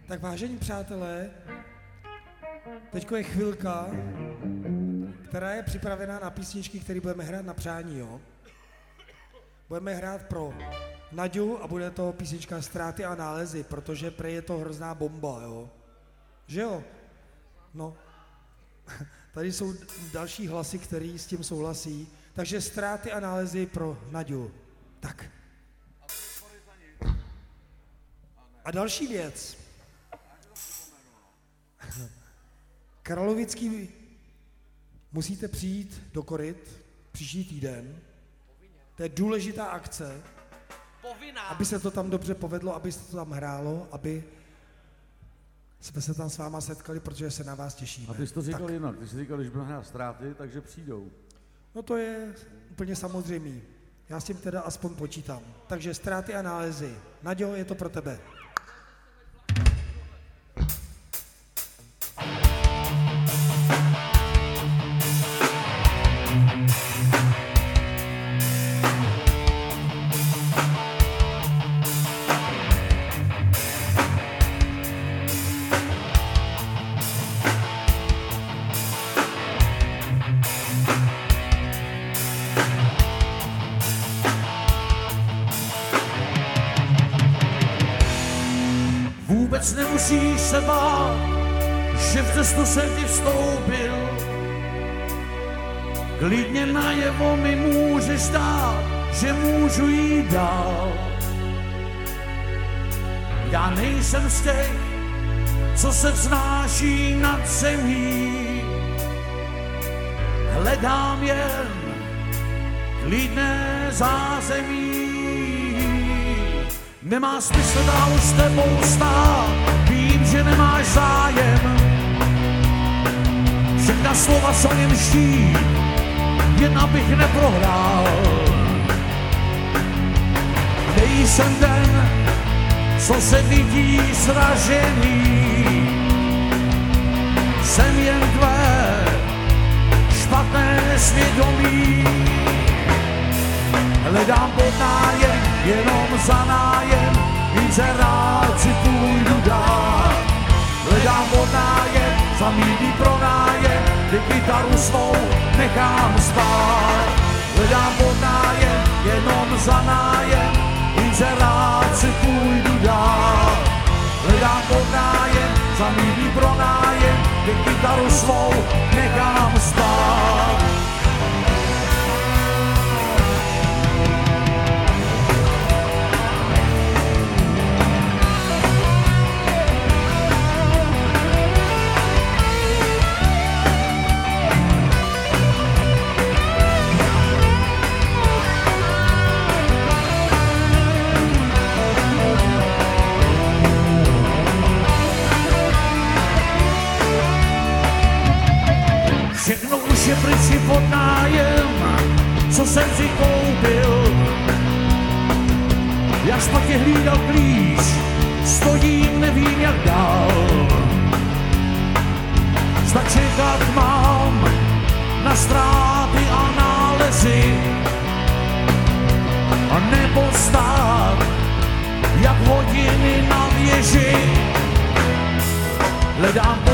Tak vážení přátelé, teďko je chvilka, která je připravená na písničky, které budeme hrát na přání, jo? Budeme hrát pro Naďu a bude to písnička Ztráty a nálezy, protože prej je to hrozná bomba, jo? Že jo? No. Tady jsou další hlasy, který s tím souhlasí. Takže Ztráty a nálezy pro Naďu. Tak. A další věc. Kralovický musíte přijít do Koryt příští týden. To je důležitá akce. Aby se to tam dobře povedlo, aby se to tam hrálo, aby jsme se tam s váma setkali, protože se na vás těšíme. A ty jsi to říkal jinak, ty jsi říkal, když budeme hrát Ztráty, takže přijdou. No to je úplně samozřejmý. Já s tím teda aspoň počítám. Takže Ztráty a nálezy. Naďo, je to pro tebe. Vůbec nemusíš se bát, že v cestu jsem ti vstoupil. Klidně najevo mi můžeš dát, že můžu jít dál. Já nejsem z těch, co se vznáší nad zemí. Hledám jen klidné zázemí. Nemá smysl dál s tebou stát, vím, že nemáš zájem. Všechna slova jsou jen štít, jen abych neprohrál. Nejsem ten, co se vidí sražený. Jsem jen tvé špatné svědomí. Hledám pod nájem, jenom za nájem, více rád si půjdu dát. Hledám pod nájem, za mýdý pronájem, kdy kytaru svou nechám spát. Hledám pod nájem, jenom za nájem, více rád si půjdu dát. Hledám pod nájem, za mýdý pronájem, kdy kytaru svou nechám spát. Všechno už je pryč pod nájem, co jsem si koupil. Já špatně hlídal klíč, stojím, nevím jak dál. Zda čekat mám na ztráty a nálezy, a nebo stát jak hodiny na věži. Hledám